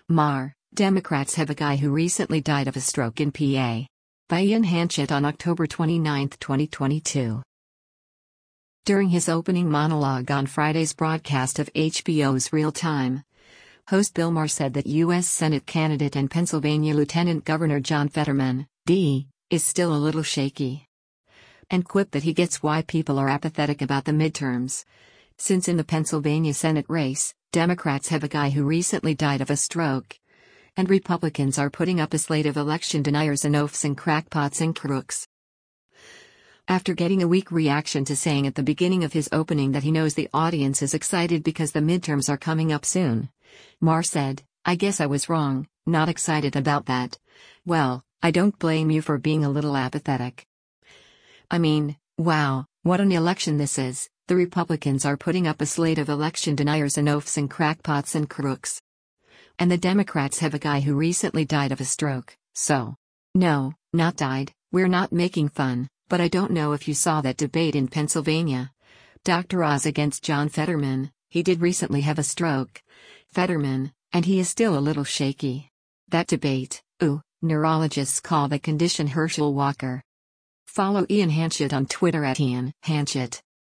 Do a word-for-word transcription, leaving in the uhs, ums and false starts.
Mar, Democrats have a guy who recently died of a stroke in P A. By Ian Hanchett on October twenty-ninth, twenty twenty-two. During his opening monologue on Friday's broadcast of H B O's Real Time, host Bill Maher said that U S Senate candidate and Pennsylvania Lieutenant Governor John Fetterman, D, is still a little shaky. And quipped that he gets why people are apathetic about the midterms. Since in the Pennsylvania Senate race, Democrats have a guy who recently died of a stroke. And Republicans are putting up a slate of election deniers and oafs and crackpots and crooks. After getting a weak reaction to saying at the beginning of his opening that he knows the audience is excited because the midterms are coming up soon, Maher said, "I guess I was wrong, not excited about that. Well, I don't blame you for being a little apathetic. I mean, wow, what an election this is. The Republicans are putting up a slate of election deniers and oafs and crackpots and crooks. And the Democrats have a guy who recently died of a stroke, so. No, not died, we're not making fun, but I don't know if you saw that debate in Pennsylvania. Doctor Oz against John Fetterman, he did recently have a stroke. Fetterman, and he is still a little shaky. That debate, ooh, neurologists call the condition Herschel Walker." Follow Ian Hanchett on Twitter at Ian Hanchett.